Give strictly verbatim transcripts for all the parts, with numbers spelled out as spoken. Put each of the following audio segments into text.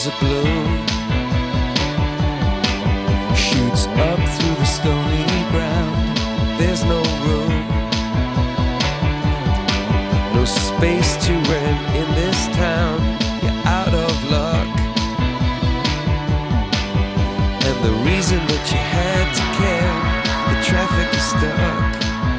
a bloom shoots up through the stony ground. There's no room, no space to rent in this town. You're out of luck, and the reason that you had to care, the traffic is stuck,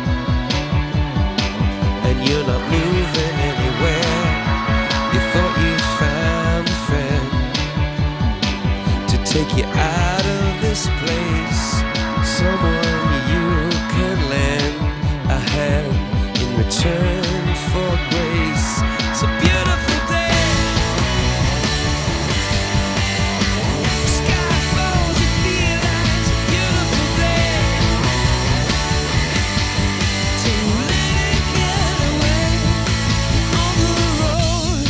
and you're not moving anywhere. You thought you found a friend to take you out of this place, someone you can lend a hand in return for grace. It's a beautiful day. Sky falls, you feel like it's a beautiful day. To let it get away on the road,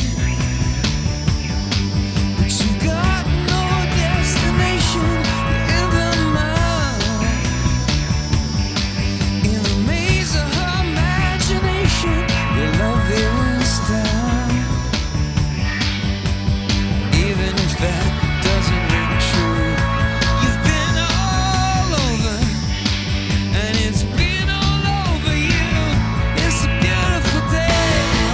but you've got no destination. You're in the mud, in a maze of her imagination. Your love is down, even if that doesn't ring true. You've been all over, and it's been all over you. It's a beautiful day.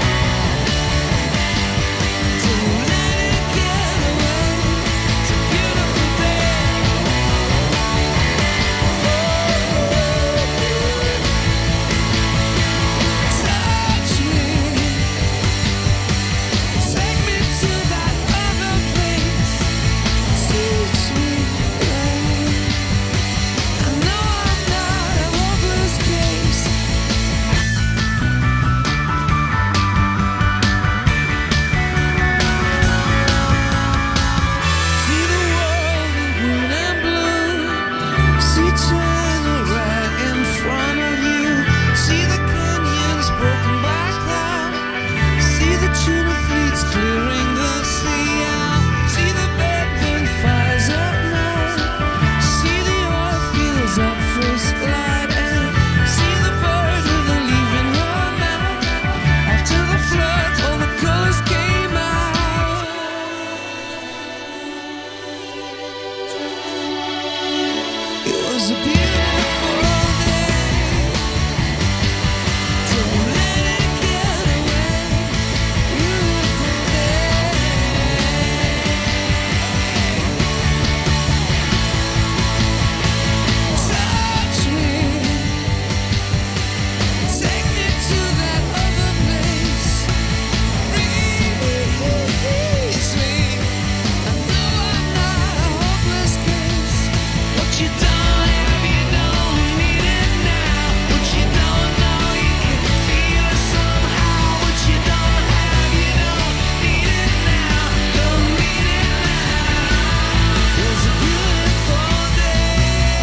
To let it get away. It's a beautiful day. Touch me, take me to that other place. Teach me, babe. I know I'm not a hopeless case. See the world in green and blue. See China right in front of you. See the canyons broken by cloud. See the tuna fleets clearing the sea out. See the bedroom fires at night. See the oil fields up first light. And see the bird with a leaf in her mouth. After the flood, all the colors came out. It was a beautiful day. To let it get away. Beautiful day. Touch me, take me to that other place. Release me. I know I'm not a hopeless case. What you don't have, you don't need it now. What you don't know, you can feel it somehow. What you don't have, you don't need it now. Don't need it now. It's a beautiful day.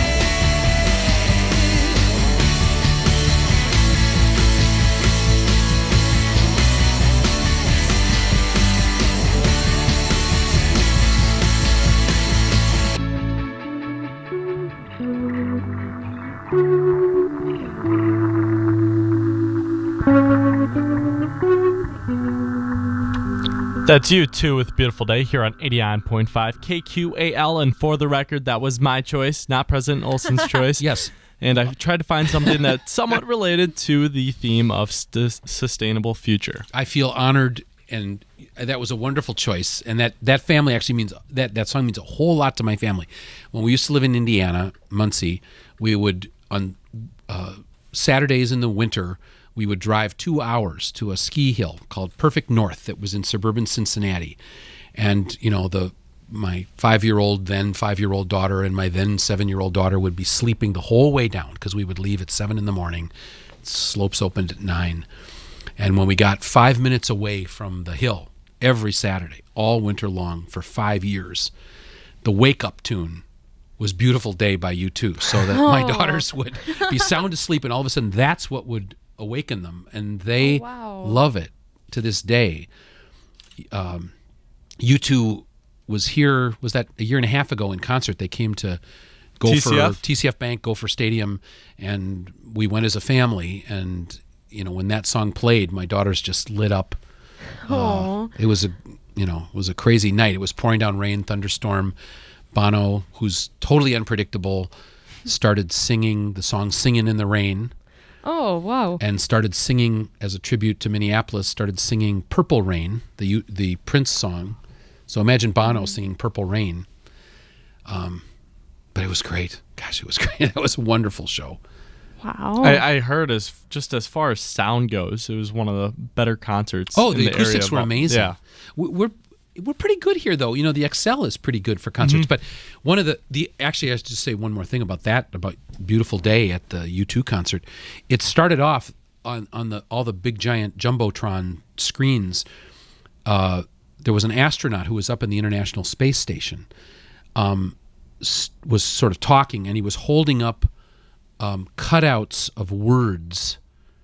That's U two with Beautiful Day here on eighty-nine point five K Q A L. And for the record, that was my choice, not President Olson's choice. Yes. And I tried to find something that's somewhat related to the theme of st- sustainable future. I feel honored, and that was a wonderful choice. And that, that family actually means that that song means a whole lot to my family. When we used to live in Indiana, Muncie, we would on uh, Saturdays in the winter we would drive two hours to a ski hill called Perfect North that was in suburban Cincinnati, and you know the my five-year-old then five-year-old daughter and my then seven-year-old daughter would be sleeping the whole way down because we would leave at seven in the morning. Slopes opened at nine. And when we got five minutes away from the hill every Saturday, all winter long for five years, the wake-up tune was Beautiful Day by U two, so that my daughters would be sound asleep, and all of a sudden that's what would awaken them, and they Oh, wow. love it to this day. Um, U two was here, was that a year and a half ago in concert. They came to T C F? Gopher, T C F Bank, Gopher Stadium, and we went as a family, and you know, when that song played, my daughters just lit up. Uh, it was a you know, it was a crazy night. It was pouring down rain, thunderstorm. Bono, who's totally unpredictable, started singing the song Singin' in the Rain. Oh, wow. And started singing, as a tribute to Minneapolis, started singing Purple Rain, the the Prince song. So imagine Bono singing Purple Rain. Um, but it was great. Gosh, it was great. It was a wonderful show. Wow. I, I heard as just as far as sound goes, it was one of the better concerts. Oh, in the the acoustics area. were amazing. Yeah. We- We're we're pretty good here, though. You know, the X L is pretty good for concerts. But one of the the actually, I have to say one more thing about that, about Beautiful Day at the U two concert. It started off on on the all the big giant jumbotron screens. Uh, there was an astronaut who was up in the International Space Station, um, s- was sort of talking, and he was holding up um, cutouts of words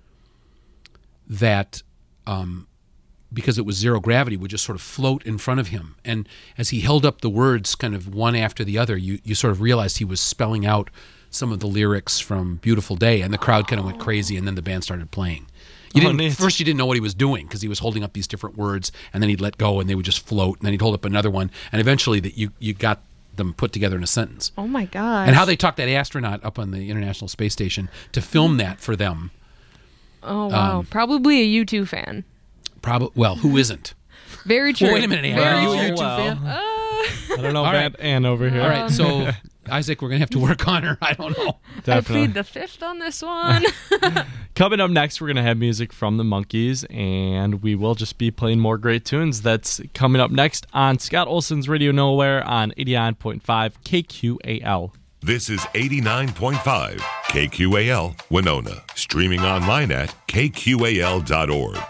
that. Um, because it was zero gravity, would just sort of float in front of him. And as he held up the words kind of one after the other, you, you sort of realized he was spelling out some of the lyrics from Beautiful Day, and the crowd kind of went crazy, and then the band started playing. You Oh, didn't, neat. first you didn't know what he was doing because he was holding up these different words, and then he'd let go, and they would just float, and then he'd hold up another one, and eventually that you, you got them put together in a sentence. Oh, my gosh. And how they talked that astronaut up on the International Space Station to film that for them. Oh, wow. um, Probably a U two fan. Probably, well, who isn't? Very true. Well, wait a minute, Ann. Very Are you a true. U two well. fan? I don't know All about right. Ann over here. All right, so Isaac, we're gonna have to work on her. I don't know. I Definitely. plead the fifth on this one. Coming up next, we're going to have music from the Monkees, and we will just be playing more great tunes. That's coming up next on Scott Olson's Radio Nowhere on eighty-nine point five K Q A L. This is eighty-nine point five K Q A L Winona, streaming online at K Q A L dot org.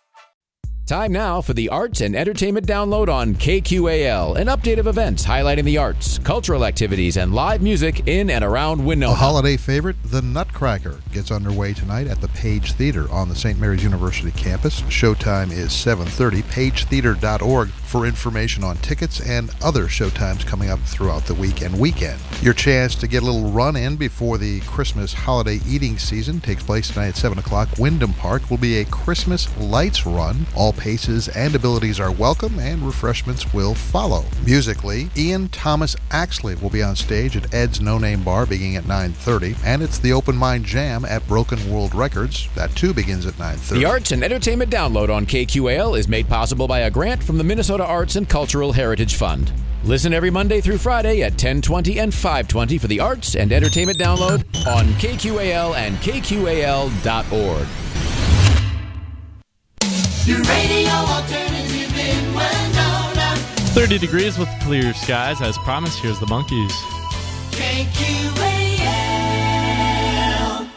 Time now for the Arts and Entertainment Download on K Q A L, an update of events highlighting the arts, cultural activities, and live music in and around A Winona. holiday favorite, The Nutcracker, gets underway tonight at the Page Theater on the Saint Mary's University campus. Showtime is seven thirty. page theater dot org for information on tickets and other showtimes coming up throughout the week and weekend. Your chance to get a little run in before the Christmas holiday eating season takes place tonight at seven o'clock. Wyndham Park will be a Christmas lights run. All paces and abilities are welcome, and refreshments will follow. Musically, Ian Thomas Axley will be on stage at Ed's No Name Bar beginning at nine thirty, and it's the Open Mind Jam at Broken World Records. That too begins at nine thirty. The Arts and Entertainment Download on K Q A L is made possible by a grant from the Minnesota Arts and Cultural Heritage Fund. Listen every Monday through Friday at ten twenty and five twenty for the Arts and Entertainment Download on K Q A L and K Q A L dot org. Your radio alternative in Winona. thirty degrees with clear skies. As promised, here's the Monkees. K Q A L.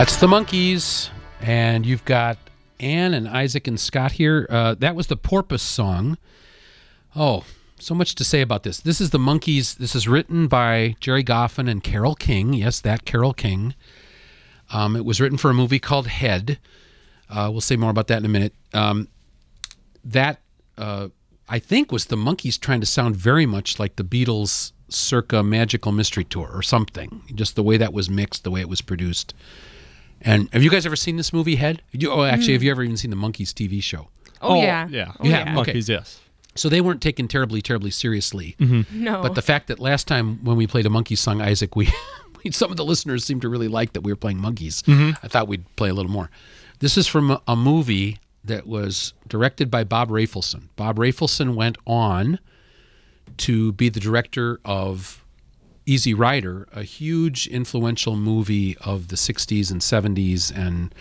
That's the Monkees, and you've got Ann and Isaac and Scott here. Uh, that was the Porpoise song. Oh, so much to say about this. This is the Monkees. This is written by Jerry Goffin and Carole King. Yes, that Carole King. Um, it was written for a movie called Head. Uh, we'll say more about that in a minute. Um, that, uh, I think, was the Monkees trying to sound very much like the Beatles circa Magical Mystery Tour or something. Just the way that was mixed, the way it was produced. And have you guys ever seen this movie, Head? You, oh, actually, mm. have you ever even seen the Monkees T V show? Oh, yeah. Yeah. Oh, You yeah. have? Okay. Monkees, yes. So they weren't taken terribly, terribly seriously. No. But the fact that last time when we played a Monkees song, Isaac, we, we some of the listeners seemed to really like that we were playing Monkees. I thought we'd play a little more. This is from a, a movie that was directed by Bob Rafelson. Bob Rafelson went on to be the director of Easy Rider, a huge influential movie of the sixties and seventies, and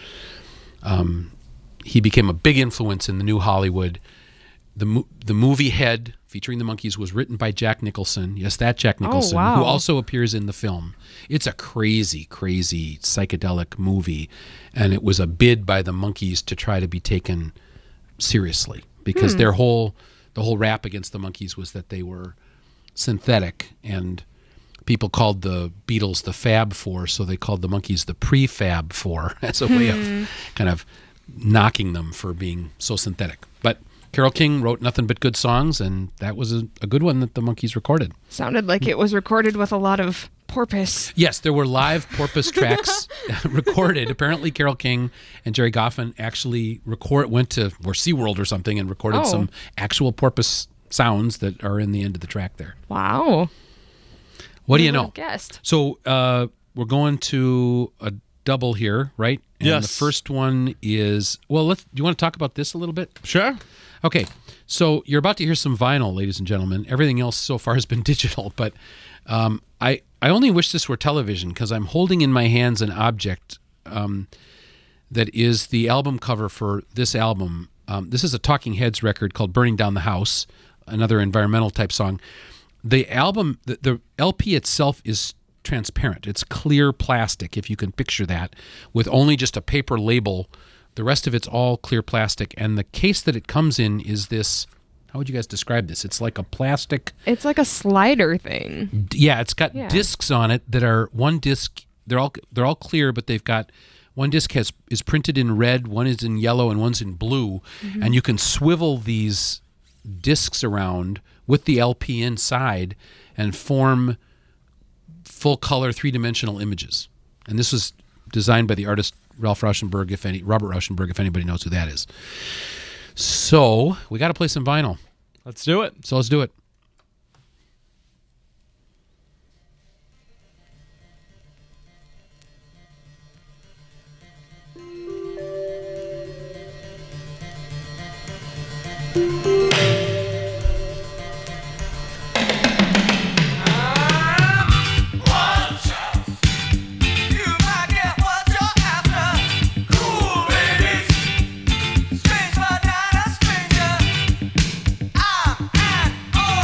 um, he became a big influence in the new Hollywood. The mo- the movie Head, featuring the Monkees, was written by Jack Nicholson. Yes, that Jack Nicholson, wow. who also appears in the film. It's a crazy, crazy psychedelic movie, and it was a bid by the Monkees to try to be taken seriously because their whole the whole rap against the Monkees was that they were synthetic, and people called the Beatles the Fab Four, so they called the Monkees the Prefab Four as a way of kind of knocking them for being so synthetic. But Carole King wrote nothing but good songs, and that was a, a good one that the Monkees recorded. Sounded like it was recorded with a lot of porpoise. Yes, there were live Porpoise tracks recorded. Apparently, Carole King and Jerry Goffin actually record went to or SeaWorld or something and recorded Oh. some actual porpoise sounds that are in the end of the track there. Wow. What do you Who know? would've guessed? So uh, we're going to a double here, right? And Yes. the first one is, well, let's, do you want to talk about this a little bit? Sure. Okay, so you're about to hear some vinyl, ladies and gentlemen. Everything else so far has been digital, but um, I, I only wish this were television because I'm holding in my hands an object um, that is the album cover for this album. Um, this is a Talking Heads record called Burning Down the House, another environmental type song. The album, the, the L P itself is transparent. It's clear plastic, if you can picture that, with only just a paper label. The rest of it's all clear plastic. And the case that it comes in is this, how would you guys describe this? It's like a plastic, It's like a slider thing. yeah, it's got Yeah. discs on it that are one disc, they're all they're all clear, but they've got one disc has is printed in red, one is in yellow, and one's in blue. And you can swivel these discs around with the L P inside and form full color three dimensional images. And this was designed by the artist Ralph Rauschenberg, if any Robert Rauschenberg, if anybody knows who that is. So we got to play some vinyl. Let's do it. So let's do it. Strange but not a stranger. I'm an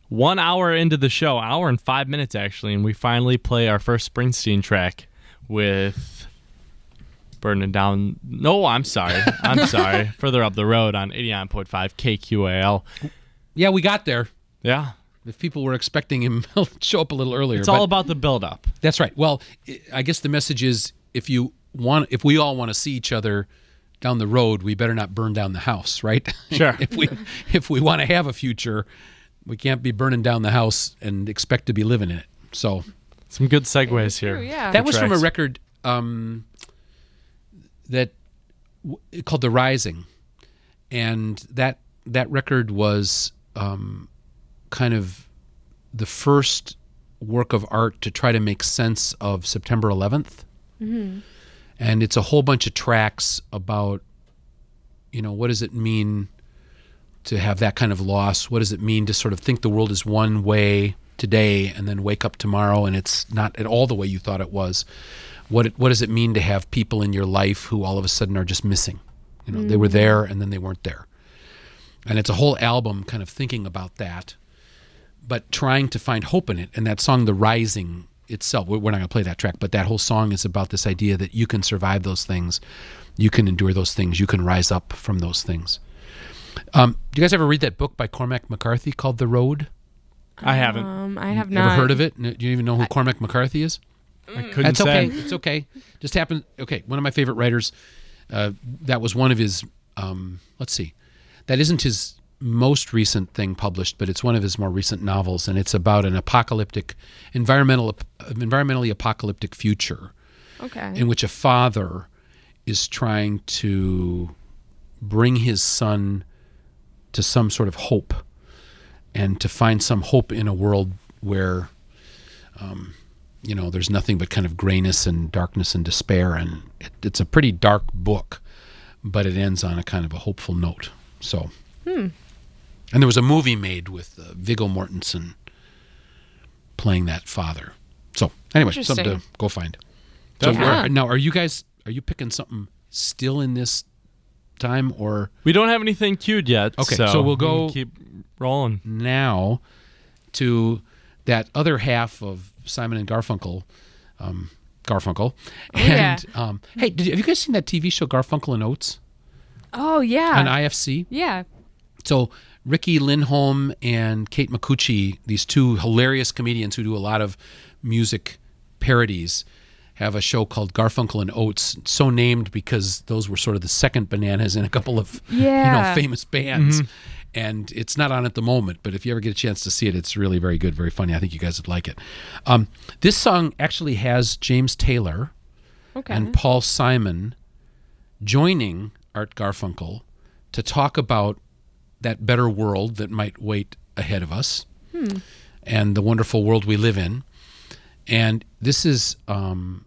one hour into the show, hour and five minutes actually, and we finally play our first Springsteen track with Burning Down. No, I'm sorry. I'm sorry. Further up the road on eighty-nine point five K Q A L. Yeah, we got there. Yeah. If people were expecting him to show up a little earlier. It's but all about the build-up. That's right. Well, I guess the message is if you want, if we all want to see each other down the road, we better not burn down the house, right? Sure. if we if we want to have a future, we can't be burning down the house and expect to be living in it. So some good segues here. True, yeah. that was from a Tracks. record um, that w- called "The Rising," and that that record was um, kind of the first work of art to try to make sense of September eleventh. Mm-hmm. And it's a whole bunch of tracks about, you know, what does it mean to have that kind of loss? What does it mean to sort of think the world is one way today and then wake up tomorrow and it's not at all the way you thought it was? What it, what does it mean to have people in your life who all of a sudden are just missing? You know, mm. they were there and then they weren't there. And it's a whole album kind of thinking about that, but trying to find hope in it. And that song, The Rising, itself, we're not going to play that track, but that whole song is about this idea that you can survive those things, you can endure those things, you can rise up from those things. Um, do you guys ever read that book by Cormac McCarthy called The Road? I haven't. Um, I have Ever not heard of it? Do you even know who I, Cormac McCarthy is? I couldn't That's say. okay. It's okay. Just happened. Okay, one of my favorite writers. Uh, that was one of his. Um, let's see. That isn't his most recent thing published, but it's one of his more recent novels, and it's about an apocalyptic, environmental, environmentally apocalyptic future, Okay. in which a father is trying to bring his son to some sort of hope, and to find some hope in a world where, um, you know, there's nothing but kind of grayness and darkness and despair, and it, it's a pretty dark book, but it ends on a kind of a hopeful note. So. Hmm. And there was a movie made with uh, Viggo Mortensen playing that father. So anyway, something to Interesting. go find. So Yeah. are- now, are you guys, are you picking something still in this time, or We don't have anything queued yet. Okay, so, so we'll we can go- keep rolling. now to that other half of Simon and Garfunkel, um, Garfunkel. yeah. And um, hey, did you, have you guys seen that T V show Garfunkel and Oates Oh yeah. on I F C? yeah. So Ricky Lindholm and Kate Micucci, these two hilarious comedians who do a lot of music parodies, have a show called Garfunkel and Oates, so named because those were sort of the second bananas in a couple of you know Yeah. famous bands. And it's not on at the moment, but if you ever get a chance to see it, it's really very good, very funny. I think you guys would like it. Um, this song actually has James Taylor Okay. and Paul Simon joining Art Garfunkel to talk about that better world that might wait ahead of us and the wonderful world we live in. And this is um,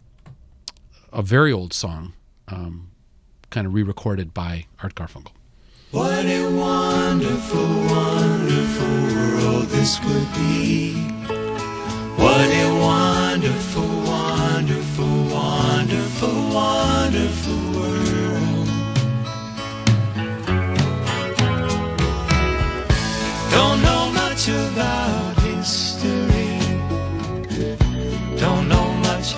a very old song, um, kind of re-recorded by Art Garfunkel. What a wonderful, wonderful world this would be. What a wonderful, wonderful, wonderful, wonderful world. Don't know much about history. Don't know much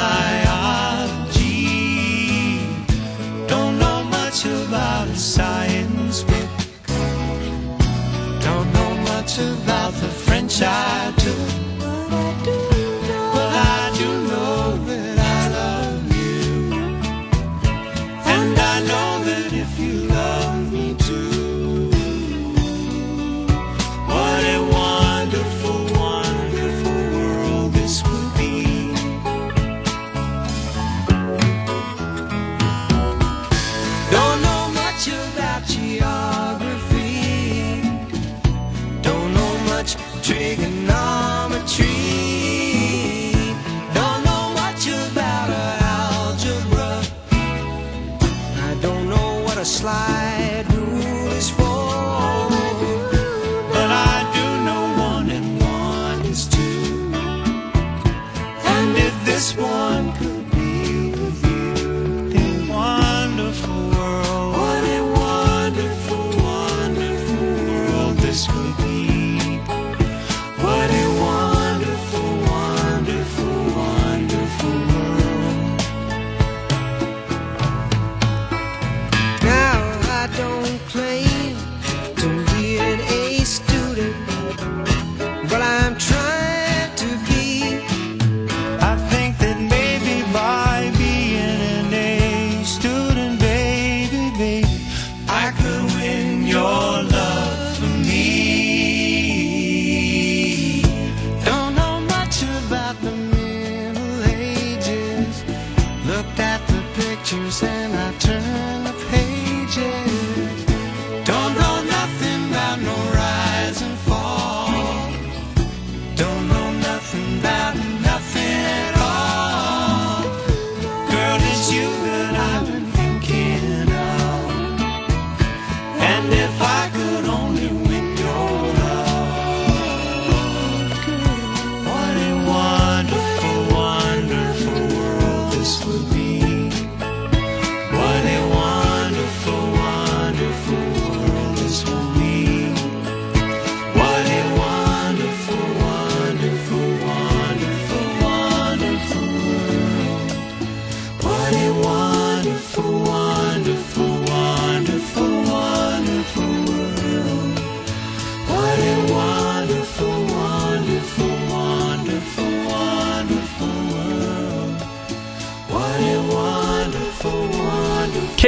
biology. Don't know much about a science book. Don't know much about the French I took. But I do know that I love you. And I know that if you love me too. What a wonderful, wonderful world this would be. Don't know much about geography. Don't know much trigonometry. Don't know much about algebra. I don't know what a slide rule is for. But I do know one and one is two. And if this one could be with you, then wonderful world. What a wonderful, wonderful world this would be.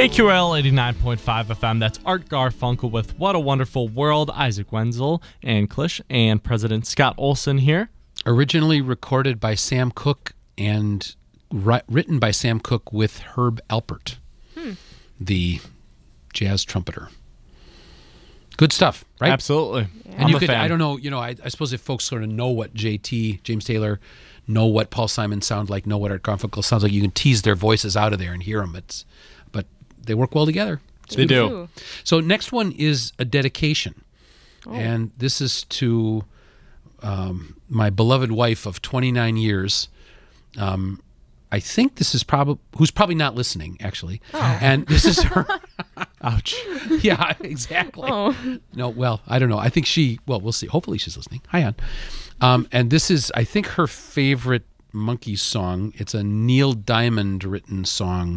K Q A L eighty-nine point five F M. That's Art Garfunkel with What a Wonderful World. Isaac Wenzel and Klish and President Scott Olson here. Originally recorded by Sam Cooke and ri- written by Sam Cooke with Herb Alpert, hmm. the jazz trumpeter. Good stuff, right? Absolutely. And I'm you a could, fan. I don't know, you know, I, I suppose if folks sort of know what J T, James Taylor, know what Paul Simon sounds like, know what Art Garfunkel sounds like, you can tease their voices out of there and hear them. It's, but they work well together. It's They do. Ooh. So next one is a dedication. Oh. And this is to um, my beloved wife of twenty-nine years. Um, I think this is probably, who's probably not listening, actually. Oh. And this is her. Ouch. Yeah, exactly. Oh. No, well, I don't know. I think she, well, we'll see. Hopefully she's listening. Hi, Ann. Um, and this is, I think, her favorite Monkees song. It's a Neil Diamond written song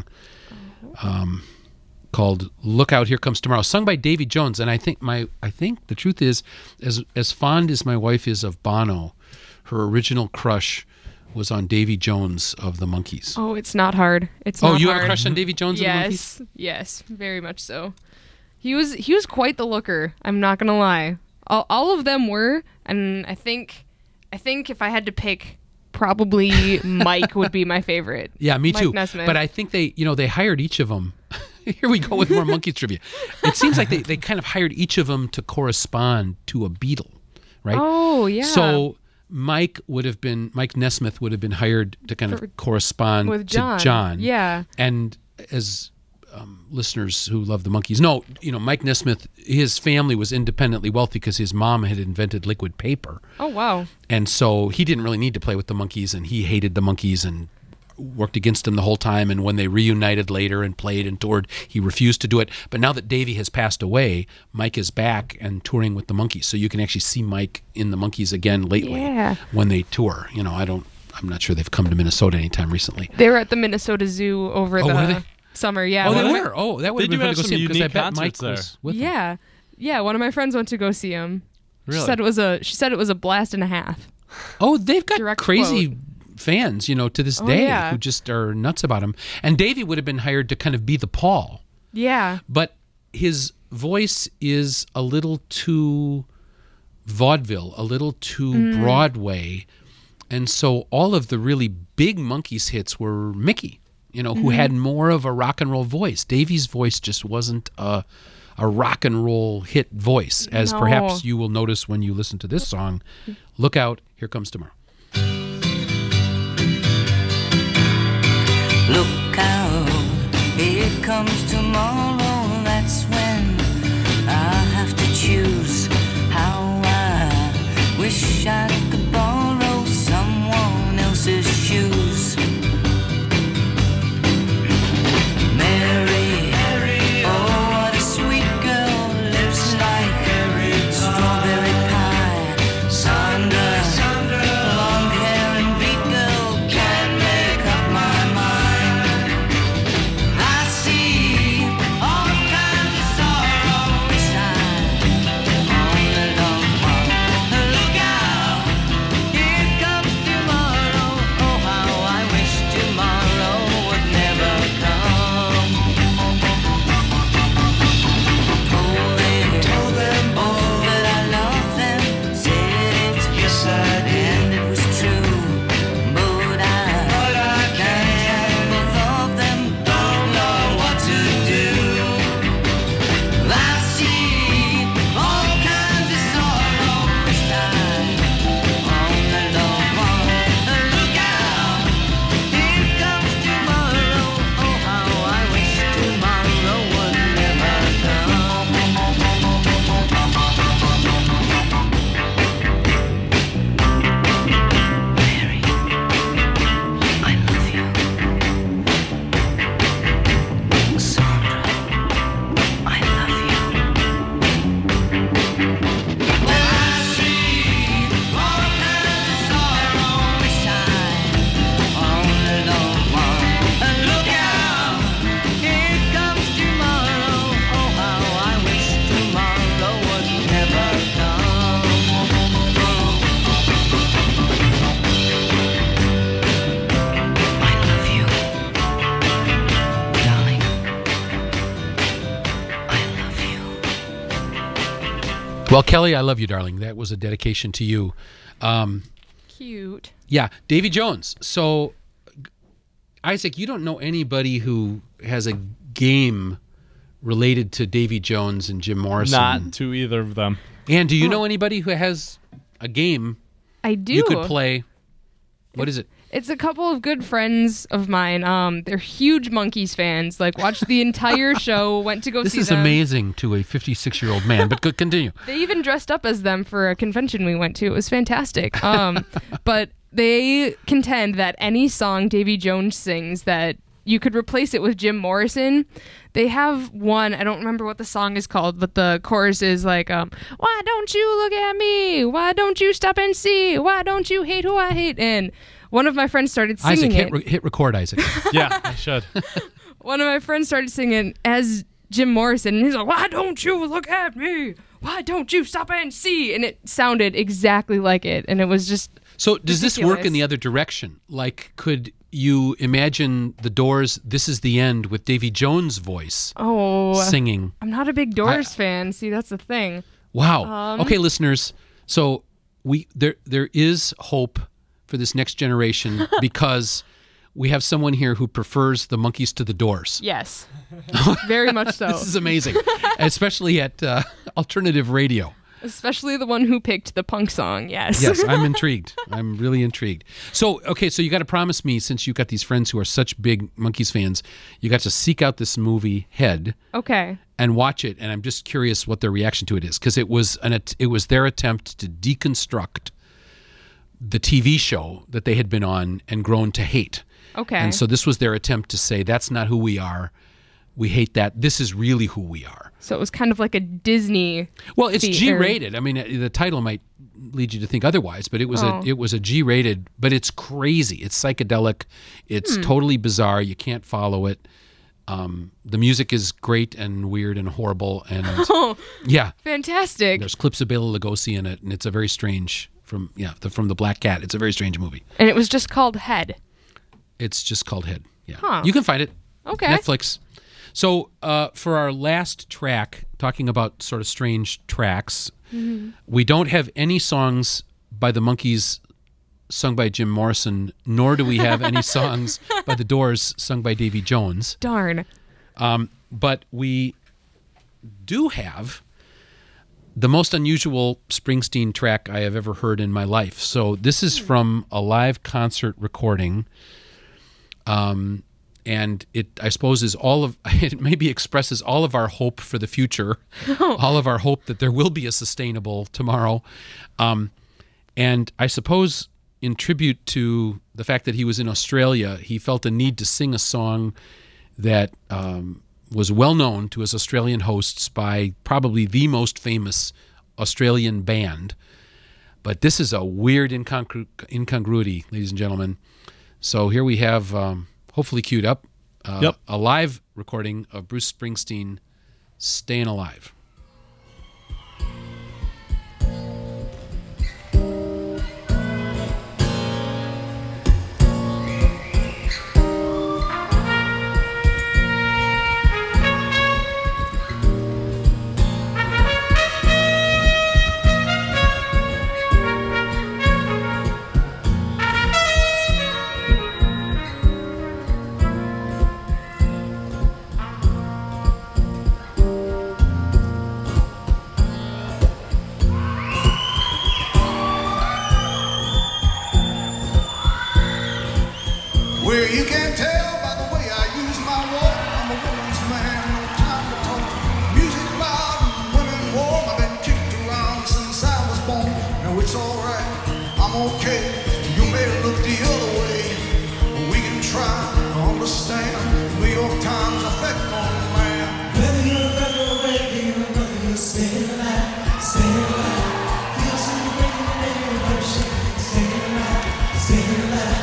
um, called "Look Out, Here Comes Tomorrow," sung by Davy Jones. And I think my, I think the truth is, as as fond as my wife is of Bono, her original crush was on Davy Jones of the Monkees. Oh, it's not hard. It's Oh, not you hard. have a crush on Davy Jones of the Monkees? Yes, yes, very much so. He was he was quite the looker. I'm not gonna lie. All, all of them were, and I think I think if I had to pick, probably Mike would be my favorite. Yeah, me Mike too. Nesmith. But I think they, you know, they hired each of them. Here we go with more Monkees trivia. It seems like they, they kind of hired each of them to correspond to a Beatle, right? Oh yeah. So Mike would have been, Mike Nesmith would have been hired to kind For- of correspond with John. to John. Yeah. And as um, listeners who love the Monkees know, you know, Mike Nesmith, his family was independently wealthy because his mom had invented liquid paper. Oh wow. And so he didn't really need to play with the Monkees, and he hated the Monkees and worked against them the whole time. And when they reunited later and played and toured, he refused to do it. But now that Davey has passed away, Mike is back and touring with the Monkees. So you can actually see Mike in the Monkees again lately Yeah. when they tour. You know, I don't, I'm not sure they've come to Minnesota anytime recently. They were at the Minnesota Zoo over Oh, the were they? summer. Yeah. Oh, One they of my- were. Oh, that would They have been do fun have to go some see him because I unique bet Mike concerts there. was with them. Yeah. Yeah. One of my friends went to go see him. Really? She said it was a she said it was a blast and a half. Oh, they've got Direct crazy fans, you know, to this Oh, day yeah. who just are nuts about him. And Davey would have been hired to kind of be the Paul. Yeah. But his voice is a little too vaudeville, a little too Mm. Broadway. And so all of the really big Monkees hits were Mickey, you know, who Mm-hmm. had more of a rock and roll voice. Davey's voice just wasn't a, a rock and roll hit voice, as No. perhaps you will notice when you listen to this song. Look Out, Here Comes Tomorrow. Look out, here comes tomorrow. That's when I'll have to choose how I wish I could borrow someone else's shoes. Mary, oh what a sweet girl, lips like strawberry pie. Sandra, long hair and beat girl, can't make up my mind. I see all kinds of sorrow, wish I only loved one. Look out, Well, Kelly, I love you, darling. That was a dedication to you. Um, Cute. yeah, Davy Jones. So, Isaac, you don't know anybody who has a game related to Davy Jones and Jim Morrison. Not to either of them. And do you know anybody who has a game I do. you could play? What is it? It's a couple of good friends of mine. Um, they're huge Monkees fans. Like, watched the entire show, went to go This see is them. amazing to a fifty-six-year-old man, but good, continue. They even dressed up as them for a convention we went to. It was fantastic. Um, but they contend that any song Davy Jones sings that you could replace it with Jim Morrison. They have one, I don't remember what the song is called, but the chorus is like, um, why don't you look at me? Why don't you stop and see? Why don't you hate who I hate? And one of my friends started Isaac, singing hit, it. re- hit record, Isaac. Yeah, I should. One of my friends started singing as Jim Morrison, and he's like, why don't you look at me? Why don't you stop and see? And it sounded exactly like it, and it was just So does this work in ridiculous. the other direction? Like, could you imagine the Doors' This Is the End with Davy Jones' voice oh, singing? I'm not a big Doors fan. See, that's the thing. Wow. Um, okay, listeners. So we there there is hope for this next generation because we have someone here who prefers the Monkees to the Doors. Yes, very much so. This is amazing, especially at uh, alternative radio. Especially the one who picked the punk song. Yes. Yes, I'm intrigued. I'm really intrigued. So, okay, so you got to promise me, since you've got these friends who are such big Monkees fans, you got to seek out this movie Head Okay. and watch it. And I'm just curious what their reaction to it is, because it was an att- it was their attempt to deconstruct the T V show that they had been on and grown to hate. Okay. And so this was their attempt to say, that's not who we are. We hate that. This is really who we are. So it was kind of like a Disney. Well, it's the- G-rated. I mean, uh, the title might lead you to think otherwise, but it was Oh. a it was a G-rated. But it's crazy. It's psychedelic. It's Hmm. totally bizarre. You can't follow it. Um, the music is great and weird and horrible, and Oh, yeah, fantastic. there's clips of Bela Lugosi in it, and it's a very strange from yeah the, from the Black Cat. It's a very strange movie. And it was just called Head. It's just called Head. Yeah, Huh. you can find it. Okay. Netflix. So uh, for our last track, talking about sort of strange tracks, Mm-hmm. we don't have any songs by the Monkees sung by Jim Morrison, nor do we have any songs by the Doors sung by Davy Jones. Darn. Um, but we do have the most unusual Springsteen track I have ever heard in my life. So this is from a live concert recording. Um, and it, I suppose, is all of, it maybe expresses all of our hope for the future, all of our hope that there will be a sustainable tomorrow. Um, and I suppose in tribute to the fact that he was in Australia, he felt a need to sing a song that um, was well known to his Australian hosts by probably the most famous Australian band. But this is a weird incongru- incongruity, ladies and gentlemen. So here we have, um, hopefully queued up, uh, Yep. a live recording of Bruce Springsteen, Staying Alive. Well, you can tell by the way I use my walk. I'm a woman's man, no time to talk. Music loud and women warm. I've been kicked around since I was born. Now it's alright, I'm okay. You may look the other way, but we can try to understand New York Times' effect on man. Living a better way, being a brother, stay alive, stay alive. Feel some breaking in everybody, stay alive, stay alive.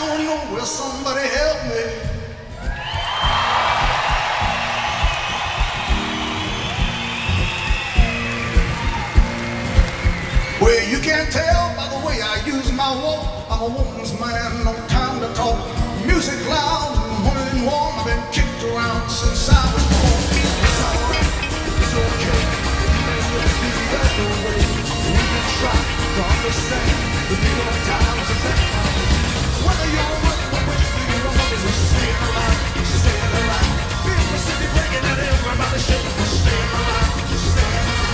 going nowhere, somebody help me. Well, you can't tell by the way I use my walk. I'm a woman's man, no time to talk. Music loud and morning warm. I've been kicked around since I was born. It's alright, it's okay. There's no be that way. We can try to understand the big old times of that time. Whether you're running or wasting your money, we're staying alive, staying alive. Feel the city breaking and everybody shaking. We're staying alive, staying alive.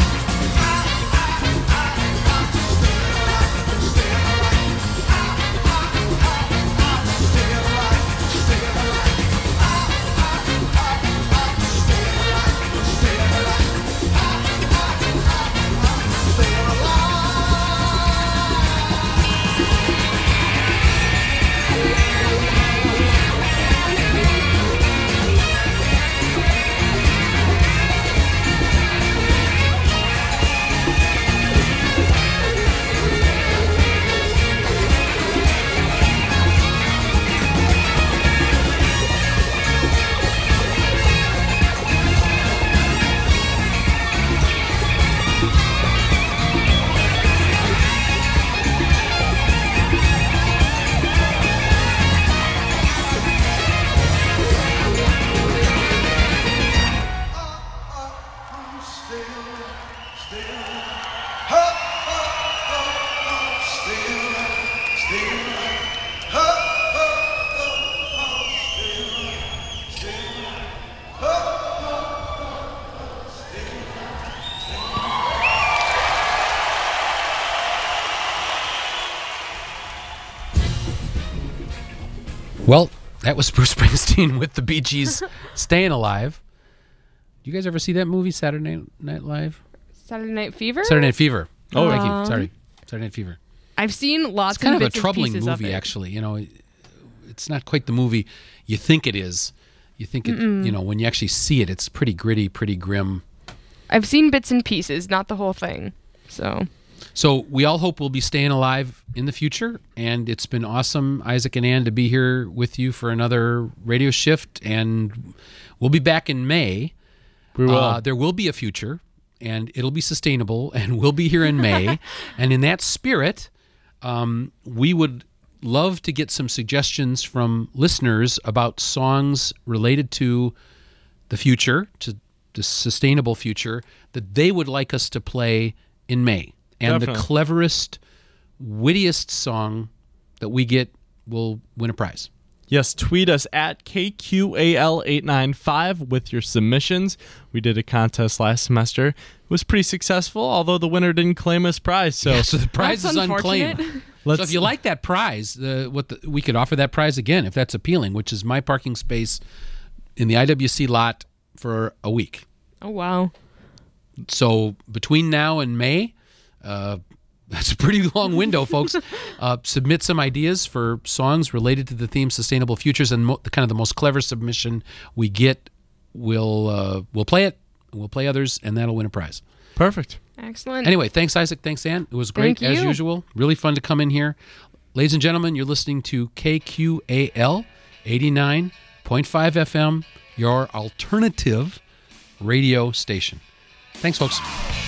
Well, that was Bruce Springsteen with the Bee Gees, "Staying Alive." Do you guys ever see that movie, Saturday Night Live? Saturday Night Fever? Saturday Night Fever. Oh, thank you. Um, Sorry. Saturday Night Fever. I've seen lots It's kind of of a bits and troubling pieces of movie, it. actually. You know, it's not quite the movie you think it is. You think it, Mm-mm. you know, when you actually see it, it's pretty gritty, pretty grim. I've seen bits and pieces, not the whole thing. So So we all hope we'll be staying alive in the future, and it's been awesome, Isaac and Ann, to be here with you for another radio shift, and we'll be back in May. We will. Uh, there will be a future, and it'll be sustainable, and we'll be here in May. And in that spirit, um, we would love to get some suggestions from listeners about songs related to the future, to the sustainable future, that they would like us to play in May. And Definitely. the cleverest, wittiest song that we get will win a prize. Yes, tweet us at K Q A L eight nine five with your submissions. We did a contest last semester. It was pretty successful, although the winner didn't claim his prize. So, Yeah, so the prize That's is unclaimed. unfortunate. So let's if you like that prize, the, what the, we could offer that prize again if that's appealing, which is my parking space in the I W C lot for a week. Oh wow. So between now and May, uh, that's a pretty long window, folks. Uh, submit some ideas for songs related to the theme "Sustainable Futures," and mo- the kind of the most clever submission we get, we'll uh, we'll play it, we'll play others, and that'll win a prize. Perfect. Excellent. Anyway, thanks Isaac, thanks Ann. It was great Thank as you. usual. Really fun to come in here, ladies and gentlemen. You're listening to K Q A L eighty-nine point five F M, your alternative radio station. Thanks, folks.